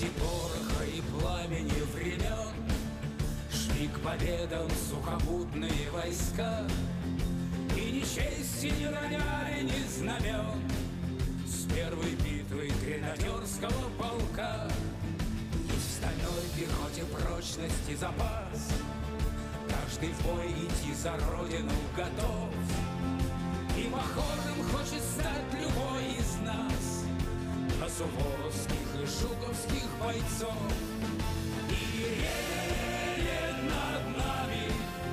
Среди пороха и пламени времен шли к победам сухопутные войска, и ни чести не роняли, ни знамен с первой битвы гренадерского полка. И в стальной пехоте прочность и запас, каждый в бой идти за родину готов. И похожим хочет стать любой из нас на суворовских и жуковских бойцов. И реет над нами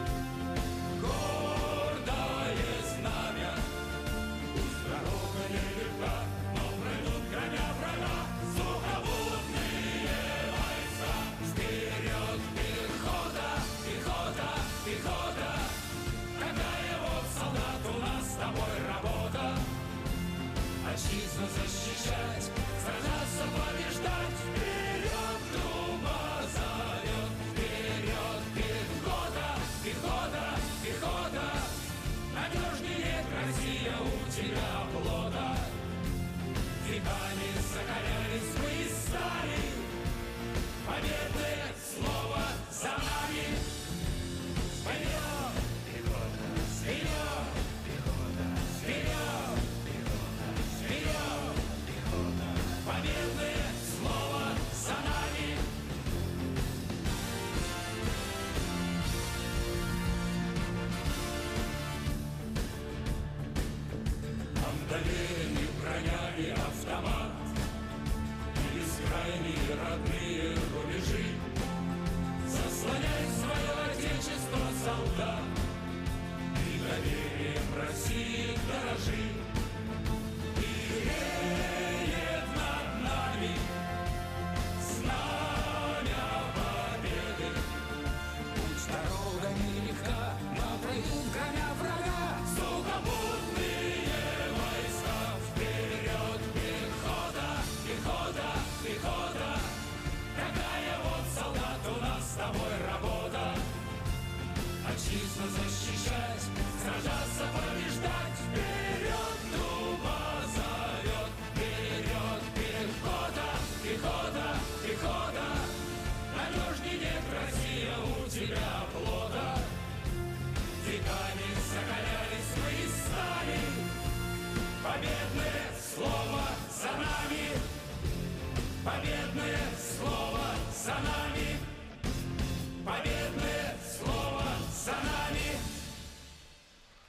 гордое знамя. Пусть дорога нелегка, но пройдут, громя врага, сухопутные войска. Вперед пехота, пехота, пехота! Такая вот, солдат, у нас с тобой работа. Отчизну защищать, сражаться, побеждать. Вперед труба зовет, вперед пехота, пехота, пехота! Надежнее нет Россия у тебя плота. Веками закалялись мы и стали, победное слово за нами. Вперед! Вперед! Вперед! Вперед! Победное слово за нами! Нам доверены броня и автомат, и бескрайние родные рубежи. Заслоняй свое отечество, солдат, и доверием России дорожи. И реет над нами знамя победы. Пусть дорога нелегка, но пройдут, громя врага, сухопутные войска. Вперед пехота, пехота, пехота! Такая вот, солдат, у нас с тобой работа. Отчизну защищать, сражаться, побеждать. Вперед труба зовет, вперед пехота, пехота, пехота! Надежней нет Россия у тебя плота. Веками закалялись мы и стали, победное слово за нами. Победное слово за нами. Победное